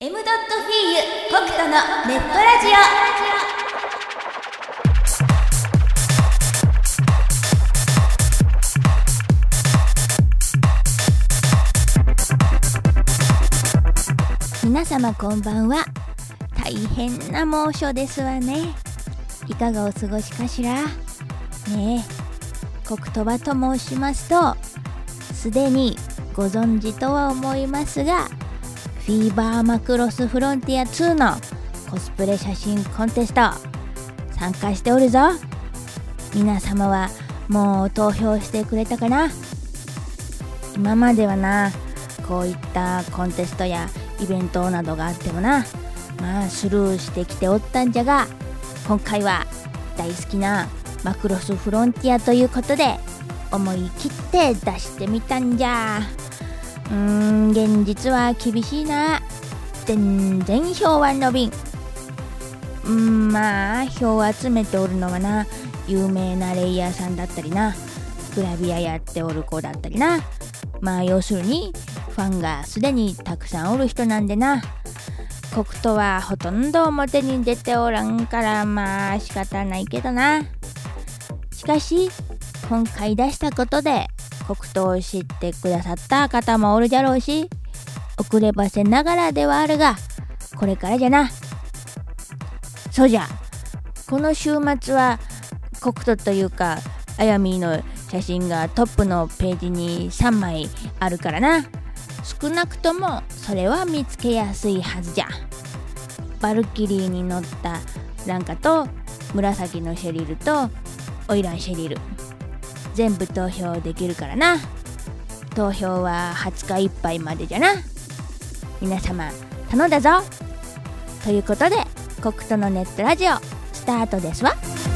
M.F.U. コクトのネットラジオ。皆様こんばんは。大変な猛暑ですわね。いかがお過ごしかしらねえ。コクトバと申しますと、すでにご存知とは思いますが、フィーバーマクロスフロンティア2のコスプレ写真コンテスト参加しておるぞ。皆様はもう投票してくれたかな。今まではな、こういったコンテストやイベントなどがあってもな、スルーしてきておったんじゃが、今回は大好きなマクロスフロンティアということで思い切って出してみたんじゃ。現実は厳しいな。全然票は伸びん。票を集めておるのはな、有名なレイヤーさんだったりな、グラビアやっておる子だったりな、要するにファンがすでにたくさんおる人なんでな。コクトはほとんど表に出ておらんから仕方ないけどな。しかし今回出したことでコクトを知ってくださった方もおるじゃろうし、遅ればせながらではあるが、これからじゃな。そうじゃ、この週末はコクトというかあやみの写真がトップのページに3枚あるからな。少なくともそれは見つけやすいはずじゃ。バルキリーに乗ったランカと紫のシェリルとオイランシェリル、全部投票できるからな。投票は20日いっぱいまでじゃな。皆様頼んだぞ。ということでコクトのネットラジオスタートですわ。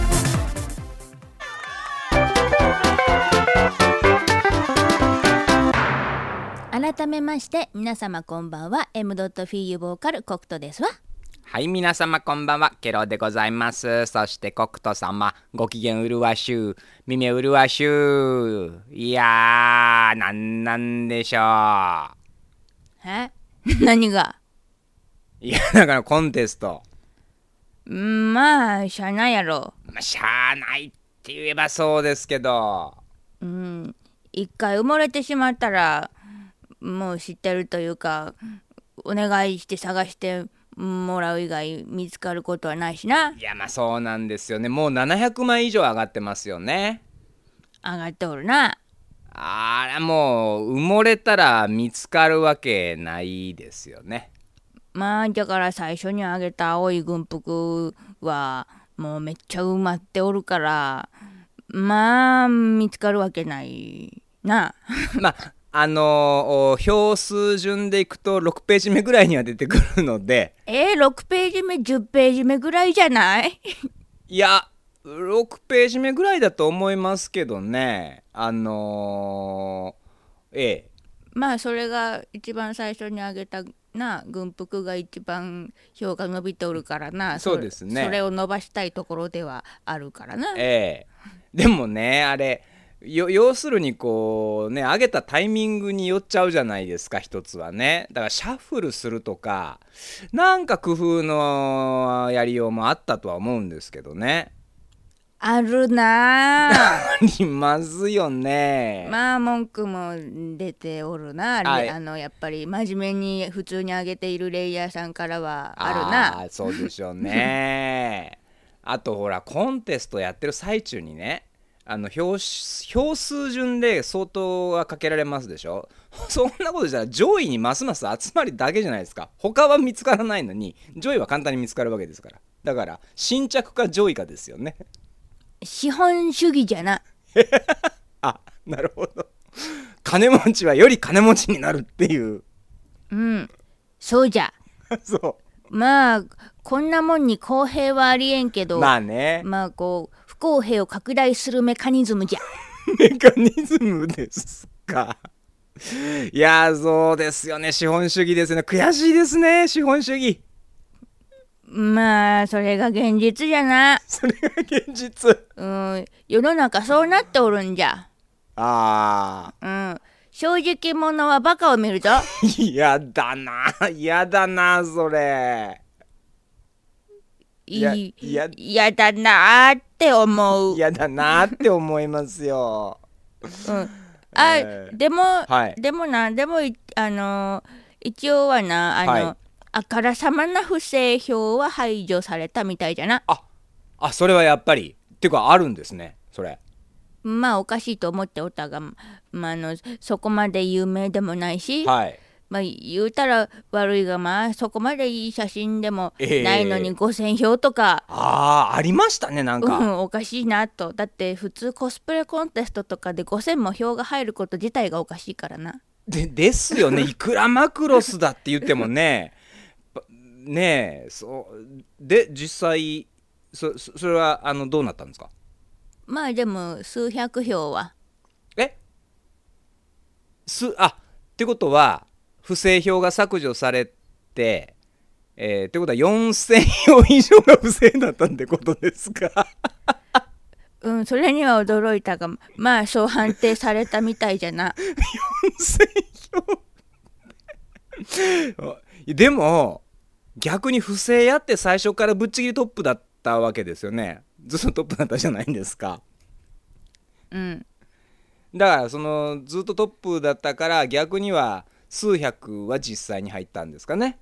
改めまして皆様こんばんは。 M.F.U. ボーカルコクトですわ。 はい、皆様こんばんは、ケロでございます。そしてコクト様、ご機嫌うるわしゅう、耳うるわしゅう。いやー、なんでしょう。 何が？ いや、だからコンテスト。 しゃあないやろ。 しゃあないって言えばそうですけど。 一回埋もれてしまったら、もう知ってるというか、お願いして探してもらう以外見つかることはないしな。 いや、そうなんですよね。もう700枚以上上がってますよね。 上がっておるな。 あら、もう埋もれたら見つかるわけないですよね。 だから最初にあげた青い軍服はもうめっちゃ埋まっておるから、見つかるわけないな。 票数順でいくと6ページ目ぐらいには出てくるので。 6ページ目10ページ目ぐらいじゃない？ いや、6ページ目ぐらいだと思いますけどね。 それが一番最初にあげたな、軍服が一番票が伸びておるからな。 そうですね。 それを伸ばしたいところではあるからな。 でもね、あれ要するにこうね、上げたタイミングによっちゃうじゃないですか、一つはね。だからシャッフルするとか、なんか工夫のやりようもあったとは思うんですけどね。 あるなありますよね。 文句も出ておるな。やっぱり真面目に普通に上げているレイヤーさんからはあるな。 そうでしょうね。あとほら、コンテストやってる最中にね、票数順で相当がかけられますでしょ。そんなことしたら上位にますます集まりだけじゃないですか。他は見つからないのに上位は簡単に見つかるわけですから。だから新着か上位かですよね。 資本主義じゃな。 なるほど。金持ちはより金持ちになるっていう。 そうじゃ。 そう。 こんなもんに公平はありえんけど、こう不公平を拡大するメカニズムじゃ。 メカニズムですか。いや、そうですよね。資本主義ですね。悔しいですね、資本主義。 それが現実じゃな。 それが現実。 世の中そうなっておるんじゃ。 正直者はバカを見るぞ。 やだなそれ。 嫌だなーって思う。 嫌だなって思いますよ。 でも、 はい、 でも一応はなあからさまな不正票は排除されたみたいじゃな。 それはやっぱりっていうかあるんですねそれ。 まあおかしいと思っておったが、そこまで有名でもないし、 はい。 言うたら悪いがそこまでいい写真でもないのに5000票とか、 ありましたねなんか、 おかしいなと。だって普通コスプレコンテストとかで5000も票が入ること自体がおかしいからな。 ですよね。いくらマクロスだって言ってもねねえ、そうで実際それはどうなったんですか？ でも数百票は。 ってことは不正票が削除されて、ってことは4000票以上が不正だったってことですか？ それには驚いたが、そう判定されたみたいじゃな。 4000票でも逆に不正やって最初からぶっちぎりトップだったわけですよね。ずっとトップだったじゃないんですか。だからずっとトップだったから逆には数百は実際に入ったんですかね。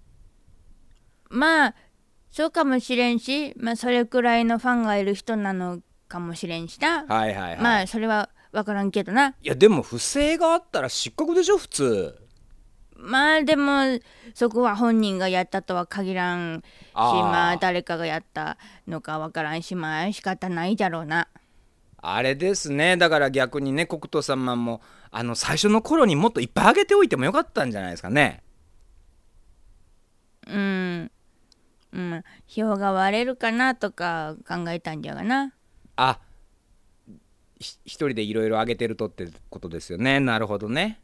そうかもしれんし、それくらいのファンがいる人なのかもしれんしな。それは分からんけどな。 いやでも不正があったら失格でしょ普通。 でもそこは本人がやったとは限らんし、誰かがやったのか分からんし、仕方ないじゃろうな。 あれですね。だから逆にね、国土様も最初の頃にもっといっぱいあげておいてもよかったんじゃないですかね。 票が割れるかなとか考えたんじゃがな。 一人でいろいろあげてるとってことですよね。なるほどね。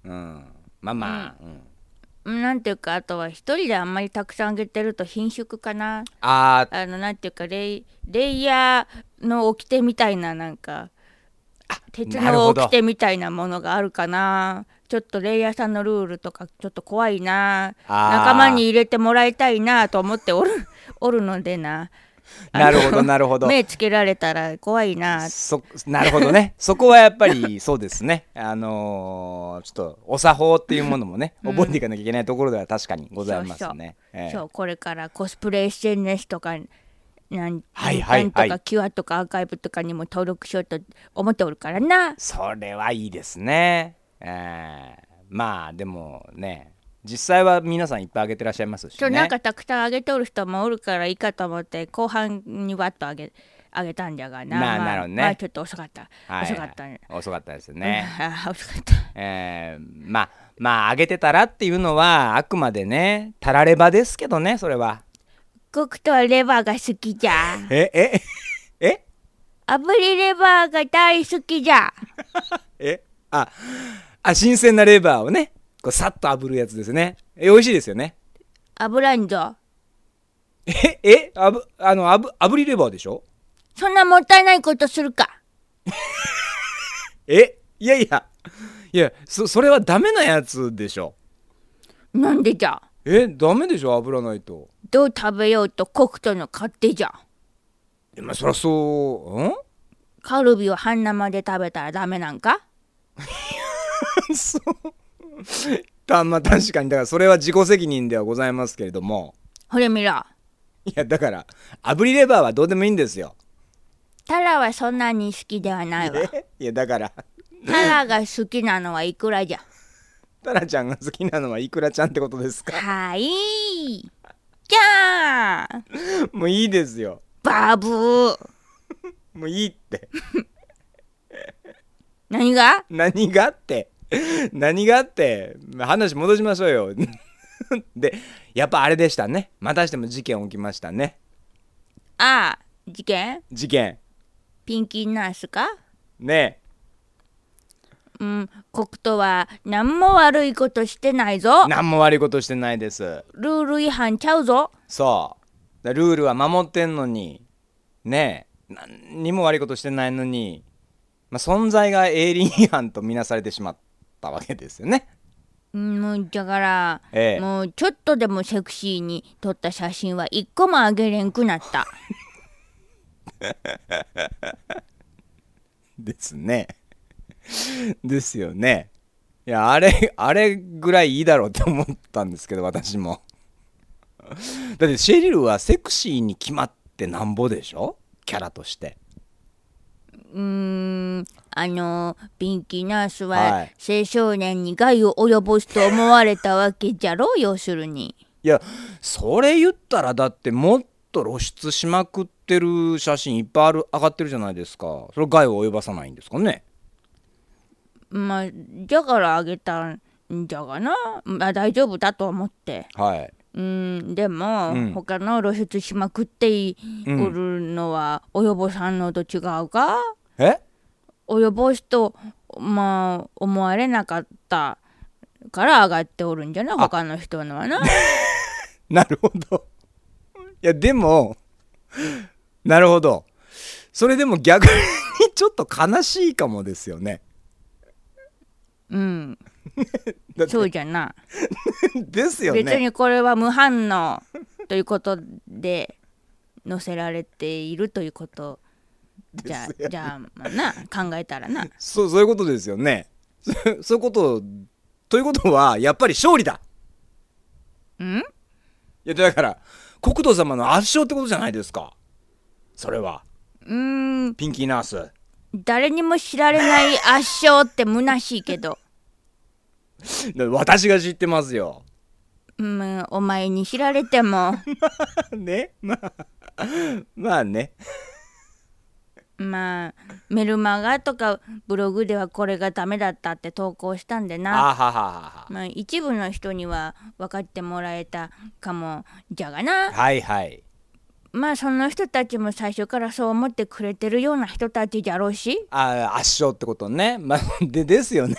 なんていうか、あとは一人であんまりたくさんあげてると貧縮かな。なんていうか、レイヤーの掟みたいな、なんか鉄の掟みたいなものがあるかな。ちょっとレイヤーさんのルールとかちょっと怖いな。仲間に入れてもらいたいなと思っておるのでな。 なるほど目つけられたら怖いな。 なるほどね。そこはやっぱりそうですね。ちょっとお作法っていうものもね、覚えていかなきゃいけないところでは確かにございますね。 そうこれからコスプレ SNS とかなんとかキュアとかアーカイブとかにも登録しようと思っておるからな。 それはいいですね。でもね、実際は皆さんいっぱいあげてらっしゃいますしね。 なんかたくさんあげとる人もおるからいいかと思って後半にわっとあげたんじゃがな。 なるほどね。 ちょっと遅かった、 遅かったですね。 遅かった。 あげてたらっていうのはあくまでね、たらればですけどね、それは。 僕とはレバーが好きじゃ。炙りレバーが大好きじゃ。 新鮮なレバーをね、こうさっと炙るやつですね。美味しいですよね。 炙んぞ。 炙りレバーでしょ。 そんなもったいないことするか。 いやそれはダメなやつでしょ。 なんでじゃ。 ダメでしょ、炙らないと。 どう食べようとコクとの勝手じゃ。 そりゃそうカルビを半生で食べたらダメなんか。 そう確かに、だからそれは自己責任ではございますけれども。 ほれ見ろ。 いやだから炙りレバーはどうでもいいんですよ。 タラはそんなに好きではないわ。 いやだからタラが好きなのはいくらじゃ。 タラちゃんが好きなのはいくらちゃんってことですか。 はいじゃあもういいですよ。 バブーもういいって何がって話戻しましょうよでやっぱあれでしたね。またしても事件起きましたね。 事件ピンキーナースかね。 コクトは何も悪いことしてないぞ。 何も悪いことしてないです。 ルール違反ちゃうぞ。 そうルールは守ってんのにね、何にも悪いことしてないのに、存在が営利違反とみなされてしまっったわけですよね。 もうだから、 ええ、 もうちょっとでもセクシーに撮った写真は一個もあげれんくなった。 ですね。ですよね。いや、あれぐらいいいだろうって思ったんですけど、私も。だってシェリルはセクシーに決まってなんぼでしょ、キャラとして。 ピンキーナースははい青少年に害を及ぼすと思われたわけじゃろ、要するに。 いや、それ言ったらだってもっと露出しまくってる写真いっぱい上がってるじゃないですか。それ害を及ばさないんですかね。 まあだからあげたんじゃがな、大丈夫だと思って。 はい。 でも、他の露出しまくっておるのは及ぼさんのと違うか。及ぼすと思われなかったから上がっておるんじゃな、他の人のはな。 なるほど。いやでもなるほど、それでも逆にちょっと悲しいかもですよね。 そうじゃな。 ですよね。 別にこれは無反応ということで載せられているということじゃあな、考えたらな。 そういうことですよね。そういうことということはやっぱり勝利だ。いやだから国土様の圧勝ってことじゃないですか、それは。ピンキーナース、 誰にも知られない圧勝って虚しいけど。 私が知ってますよ。 お前に知られてもね、まあね。 メルマガとかブログではこれがダメだったって投稿したんでな。一部の人には分かってもらえたかもじゃがな。 はいはい。 その人たちも最初からそう思ってくれてるような人たちじゃろうし。 圧勝ってことね。ですよね。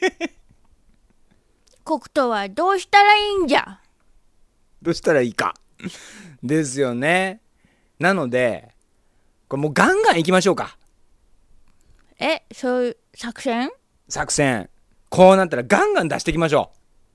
国とはどうしたらいいんじゃ。 どうしたらいいかですよね。なのでこれもうガンガンいきましょうか。 そういう作戦こうなったらガンガン出していきましょ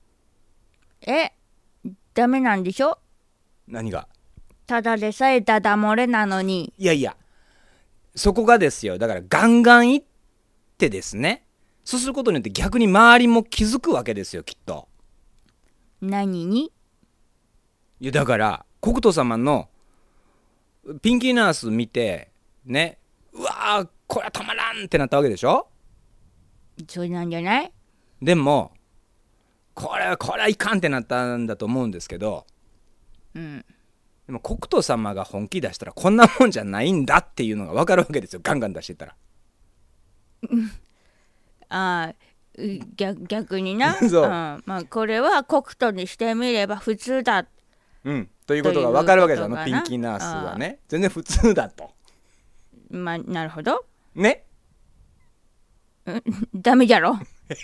う。ダメなんでしょ。 何が。 ただでさえダダ漏れなのに。 いやそこがですよ。だからガンガンいってですね、そうすることによって逆に周りも気づくわけですよ、きっと。 何に。 いやだから国土様のピンキーナース見てね、うわーこれはたまらんってなったわけでしょ。 そうなんじゃない。 でもこれはいかんってなったんだと思うんですけど、でも国土様が本気出したらこんなもんじゃないんだっていうのが分かるわけですよ、ガンガン出してたら。 逆にな。 そうこれは国土にしてみれば普通だ、 ということが分かるわけですよ。ピンキーナースはね、全然普通だと。 なるほどね。 ダメじゃろ。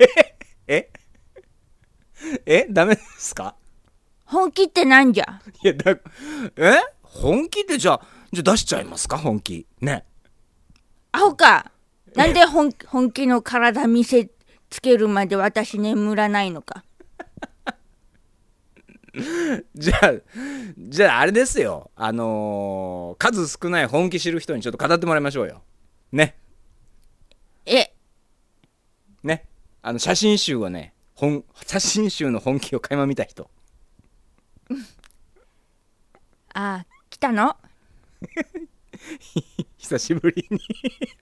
ダメですか。 本気ってなんじゃ。 いや本気ってじゃあ出しちゃいますか、本気ね。 アホか。なんで本気の体見せつけるまで私眠らないのか。 じゃああれですよ、数少ない本気知る人にちょっと語ってもらいましょうよね。ね、写真集はね、写真集の本気を垣間見た人。 来たの久しぶりに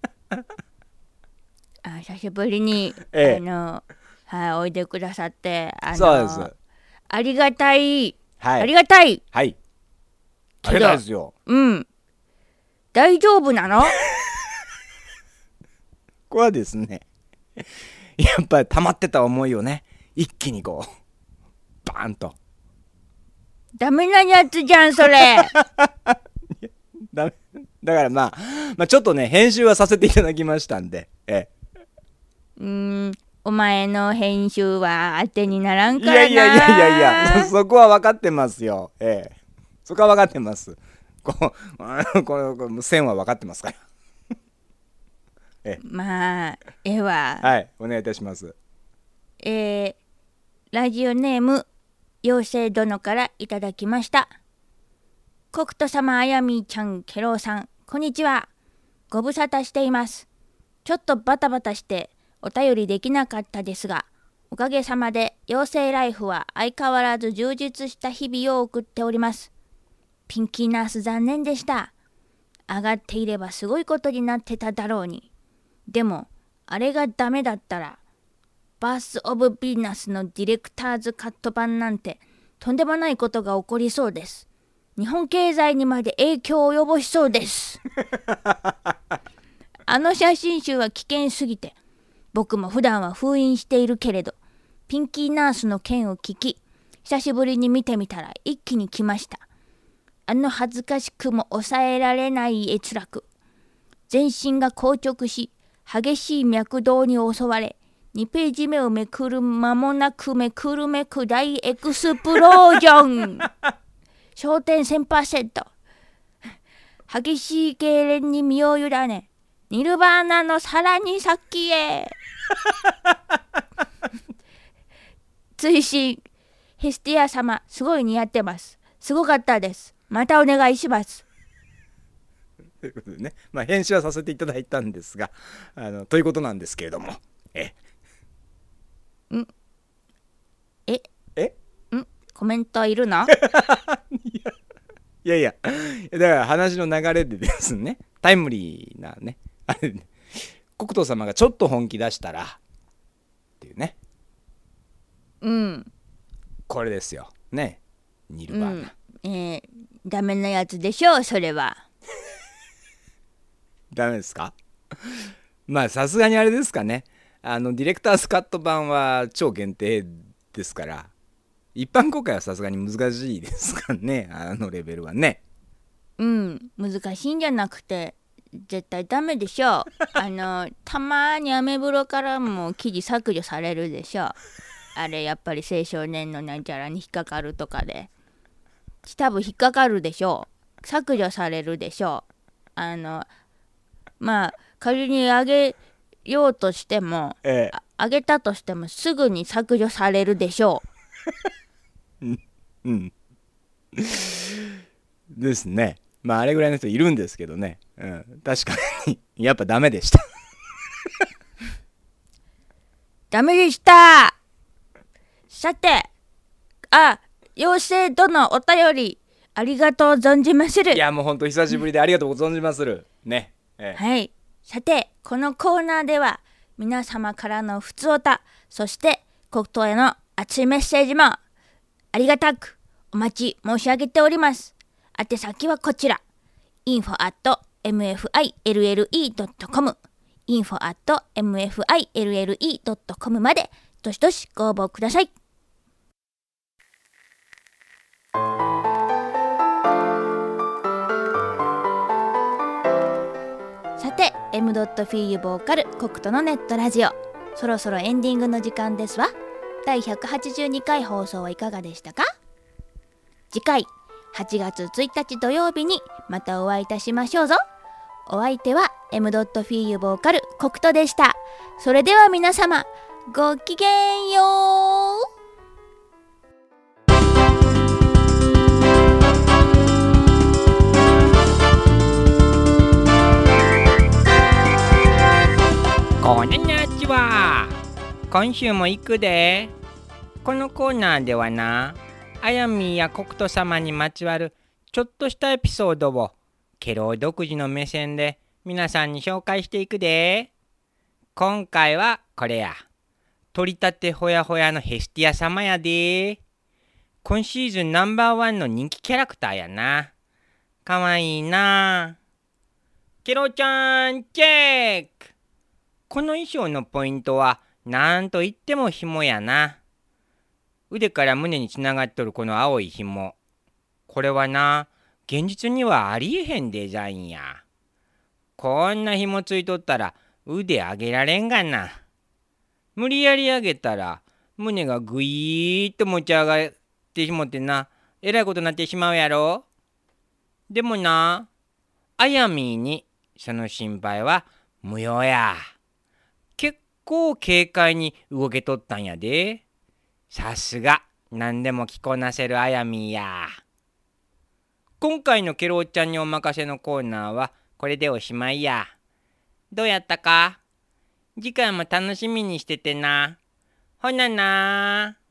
久しぶりに、おいでくださって、 そうです。 ありがたい、 はい、 ありがたい、 はい、ありがたいですよ。 大丈夫なの。 これはですね、やっぱり溜まってた思いをね、一気にこうバーンと。 ダメなやつじゃんそれ。 ダメだからまあちょっとね編集はさせていただきましたんで、 お前の編集は当てにならんからな。 いやそこは分かってますよ。そこは分かってます。この線は分かってますから。 はい、 お願いいたします。 ラジオネーム妖精殿からいただきました。コクト様、あやみーちゃん、ケロウさん、こんにちは。ご無沙汰しています。ちょっとバタバタしてお便りできなかったですが、おかげさまで妖精ライフは相変わらず充実した日々を送っております。ピンキーナース残念でした。上がっていればすごいことになってただろうに。でもあれがダメだったらバース・オブ・ヴィーナスのディレクターズカット版なんてとんでもないことが起こりそうです。日本経済にまで影響を及ぼしそうです。あの写真集は危険すぎて、僕も普段は封印しているけれど、ピンキーナースの件を聞き、久しぶりに見てみたら一気に来ました。あの恥ずかしくも抑えられない閲楽。全身が硬直し、激しい脈動に襲われ、2ページ目をめくる間もなくめく大エクスプロージョン。焦点 1000%。激しい痙攣に身を委ね、ニルバーナのさらに先へ。追伸、ヘスティア様、すごい似合ってます。すごかったです。またお願いします。 ということでね、編集はさせていただいたんですが、ということなんですけれども、 コメントいるの？ いや、だから話の流れでですね、タイムリーなね、あれね、国頭様がちょっと本気出したらっていうね、これですよね、ニルバーナ、 ダメなやつでしょう、それは。 ダメですか？さすがにあれですかね、ディレクターズカット版は超限定ですから、一般公開はさすがに難しいですからね、あのレベルはね。 難しいんじゃなくて絶対ダメでしょう。たまにアメブロからも記事削除されるでしょう。あれやっぱり青少年のなんちゃらに引っかかるとかで多分引っかかるでしょう。削除されるでしょう。仮に上げようとしても、上げたとしてもすぐに削除されるでしょう。 ですね。あれぐらいの人いるんですけどね、確かにやっぱダメでした。 ダメでした。さて、妖精殿お便りありがとう存じまする。 いやもうほんと久しぶりでありがとう存じまするね、 はい。さて、このコーナーでは皆様からのふつおた、そして国頭への熱いメッセージもありがたくお待ち申し上げております。宛先はこちら、info@mfille.com info@mfille.com までどしどしご応募ください。さて、m.fiu ボーカルコクトのネットラジオ、そろそろエンディングの時間ですわ。第182回放送はいかがでしたか？次回8月1日土曜日にまたお会いいたしましょうぞ。お相手は m.fiu ボーカルコクトでした。それでは皆様ごきげんよう。 こんにちは。今週も行くで。このコーナーではな、あやみやコクト様にまつわるちょっとしたエピソードをケロウ独自の目線で皆さんに紹介していくで。今回はこれや。取り立てほやほやのヘスティア様やで。今シーズンナンバーワンの人気キャラクターやな。かわいいな。ケロちゃんチェック。この衣装のポイントはなんといっても紐やな。腕から胸につながっとるこの青い紐。これはな、現実にはありえへんデザインや。こんな紐ついとったら腕上げられんがな。無理やり上げたら胸がぐいーっと持ち上がってしもってな、えらいことになってしまうやろ。でもな、あやみーにその心配は無用や。結構軽快に動けとったんやで。さすが何でも着こなせるあやみんや。今回のケロちゃんにお任せのコーナーはこれでおしまいや。どうやったか？次回も楽しみにしててな。ほなな。